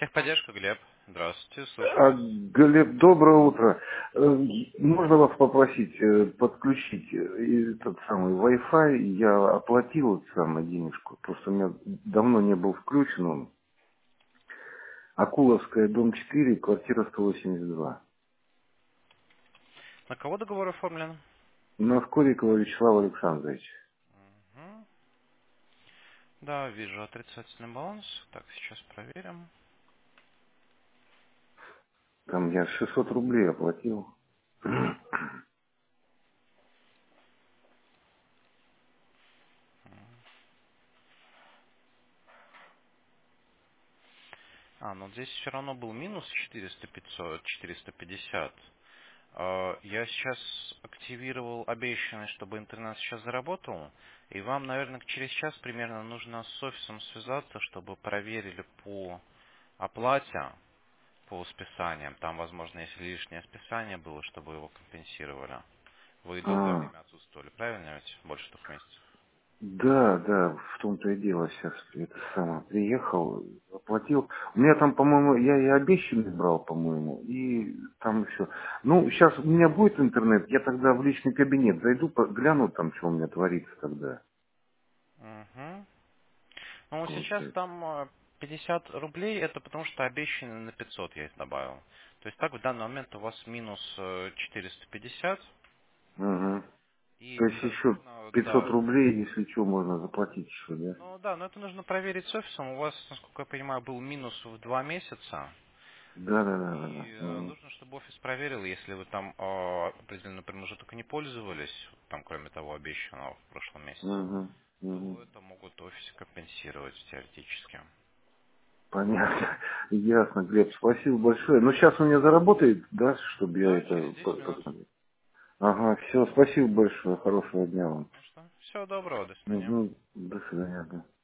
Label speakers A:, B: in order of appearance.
A: Техподдержка, Глеб. Здравствуйте, слушаю
B: А,
A: вас.
B: Глеб, доброе утро. Можно вас попросить подключить этот самый Wi-Fi? Я оплатил эту самую денежку. Просто у меня давно не был включен он. Акуловская, дом 4, квартира 182.
A: На кого договор оформлен?
B: Наскорикова Вячеслав Александрович.
A: Мгм. Да, вижу отрицательный баланс. Так, сейчас проверим.
B: Там я 600 рублей оплатил.
A: Ну здесь все равно был минус 400, 500, 450. Я сейчас активировал обещанный, чтобы интернет сейчас заработал. И вам, наверное, через час примерно нужно с офисом связаться, чтобы проверили по оплате, по списаниям. Там, возможно, если лишнее списание было, чтобы его компенсировали. Вы долгое
B: А,
A: время отсутствовали, правильно ведь? Больше 2 месяцев.
B: да, да, в том-то и дело сейчас. Это самое, приехал, оплатил. У меня там, по-моему, я и обещанный брал, по-моему, и там еще. Ну, сейчас у меня будет интернет, я тогда в личный кабинет зайду, гляну там, что у меня творится тогда.
A: Угу. Ну, сейчас
B: Получается.
A: там 50 рублей, это потому что обещанный на 500 я их добавил. То есть так в данный момент у вас минус 450.
B: Угу.
A: И
B: То есть
A: это
B: еще
A: нужно,
B: 500
A: да.
B: рублей, если что, можно заплатить еще, да?
A: Ну да, но это нужно проверить с офисом. У вас, насколько я понимаю, был минус в 2 месяца.
B: Да, да, да, да.
A: И
B: Да. Мгм.
A: нужно, чтобы офис проверил, если вы там определенный промежуток не пользовались, там кроме того обещанного в прошлом месяце,
B: Мгм. Мгм.
A: то это могут офисе компенсировать теоретически.
B: Понятно. Ясно, Глеб, спасибо большое. Ну, сейчас у меня заработает, да, чтобы я
A: Да, через
B: это
A: 10 минут.
B: посмотрел. Ага, все, спасибо большое, хорошего дня вам.
A: Ну что, всего доброго, до свидания.
B: Мгм. До свидания. Да.